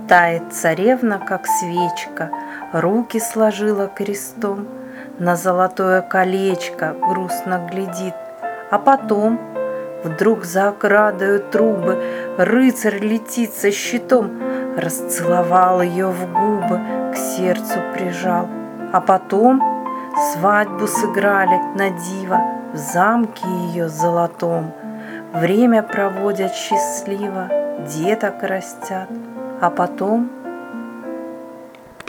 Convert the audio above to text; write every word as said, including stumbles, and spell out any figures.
Тает царевна, как свечка, руки сложила крестом, на золотое колечко грустно глядит. А потом вдруг за оградою трубы рыцарь летит со щитом, расцеловал ее в губы, к сердцу прижал. А потом свадьбу сыграли на диво в замке ее золотом. Время проводят счастливо, деток растят, а потом